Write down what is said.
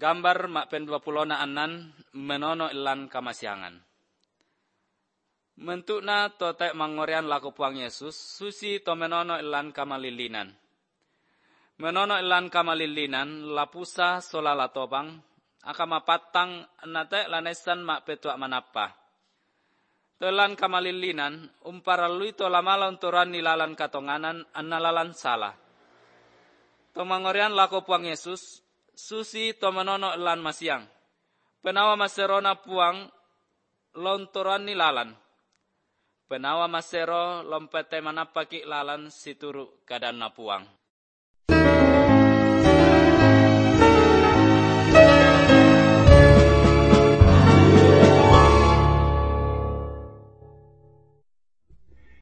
gambar mak pen 20 na anan menono ilan kamasyangan. Mentukna totek mangorian laku puang Yesus, susi to menono ilan kamalilinan. Menono ilan kamalilinan, lapusa solala tobang, akama patang nate lanesan mak petuak manapa. Tolan kamalilinan, umparalui to lamalan turan nilalan katonganan, annalalan salah. To mangorian laku puang Yesus, susi to menono ilan masyang. Penawa maserona puang, lontoran nilalan. Penawa masero lompete manapaki lalan situru kadan na puang.